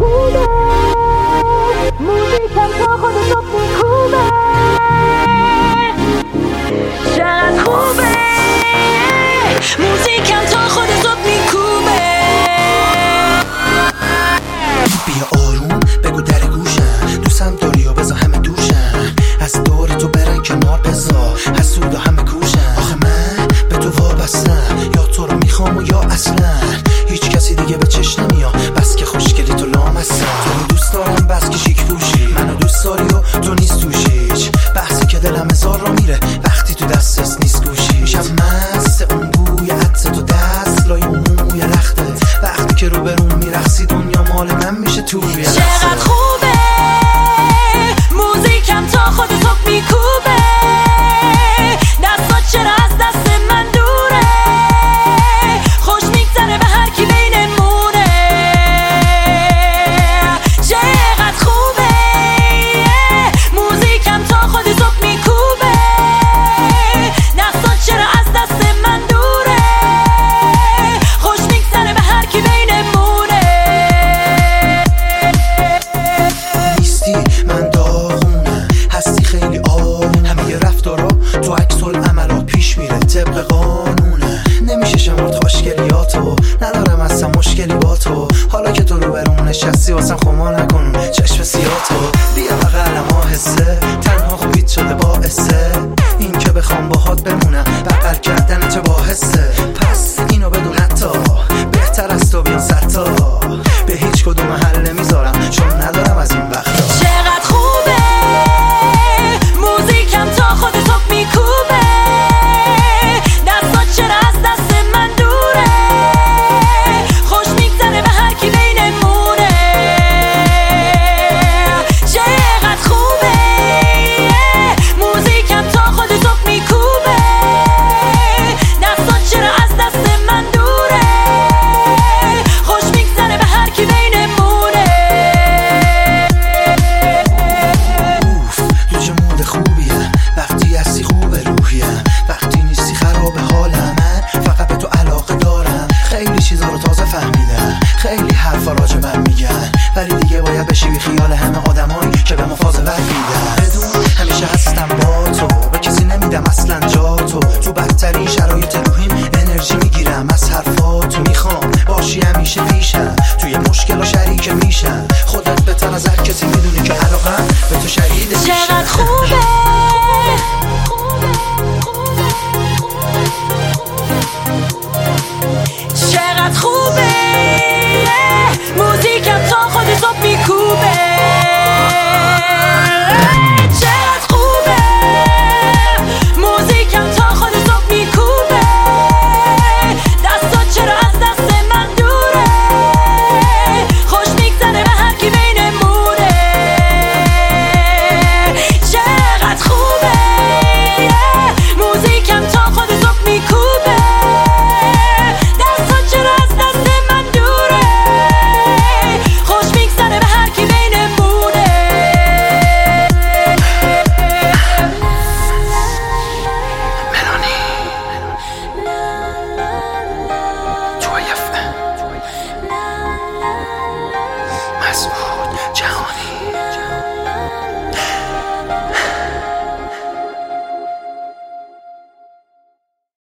خوبه، موزیکم تا خود صبح میکوبه. چقدر خوبه، موزیکم تا خود صبح میکوبه. بیا آروم بگو در گوشم، دوستم داری و بذار همه دوشم، از دور تو برن کنار بذار، حسود و همه کوشم. آخه من به تو وابستم، یا تو رو میخوام و یا اصلا هیچ کسی دیگه به چشم نمیاد. بس که خوشگلی تو لامستم، تو رو دوست دارم بس که شیک پوشی، منو دوست داری و تو نیست توش هیچ بحثی که دلم هزار را میره وقتی تو دستت نیست گوشی. میشم مست اون بوی عطر تو دست لای اون موی رختت، وقتی که رو برون میرقصی دنیا مال من میشه تو یه لحظه. چقدر خوبه، موزیکم تا خود صبح میکوبه. دستات چرا از دست من دوره، خوش میگذره به هر کی بینمونه. چقدر خوبه، موزیکم تا خود صبح میکوبه. دستات چرا از دست من دوره، خوش میگذره به هر کی بینمونه. نیستی من داغونه، هستی خیلی آروم، همه رفتارا تو عکس العملات پیش میره طبق قانونه. نمیشه شمرد خوشگلیاتو، ندارم اصلا مشکلی با تو، حالا که تو رو برون نشستی واسم خما نکن چشم سیاتو. بیا بغلم آهسته، تنها خوبیت شده باعثه این که بخوام باهات بمونم، بغل کردن چه باحثه. پس اینو بدون حتی بهتر از تو بیان ستا، به هیچ کدوم محل نمیذارم چون ندارم از این وقتا. چقدر خوبه، موزیکم تا خود صبح میکوبه. دستات چرا از دست من دوره، خوش میگذره به هر کی بینمونه. چقدر خوبه، موزیکم تا خود صبح میکوبه. دستات چرا از دست من دوره، خوش میگذره به هر کی بینمونه. اوف تو چه مود خوبیه، وقتی هستی خوبه روحیم، وقتی نیستی خراب حالم. من فقط به تو علاقه دارم، خیلی چیزا رو تازه فهمیدم، خیلی حرفا راجع من میگن، ولی دیگه باید بشی بی خیال همه آدمایی که به مفاز وفیدن. بدون همیشه هستم با تو، به کسی نمیدم اصلا جا تو بدترین شرایط روحیم انرژی میگیرم از حرفاتو. میخوام باشی همیشه پیشم، توی مشکل و شریک میشم، خودت بهتر از هر کسی میدونی که علاقم به تو شهید میشم. چقدر خوبه، چقدر خوبه، موزیکم تا خود صبح میکوبه. چقدر خوبه، موزیکم تا خود صبح میکوبه. دستات چرا از دست من دوره، خوش میگذره به هر کی بینمونه. چقدر خوبه، موزیکم تا خود صبح میکوبه. دستات چرا از دست من دوره، خوش میگذره به هر کی بینمونه. ملانی توی مسئول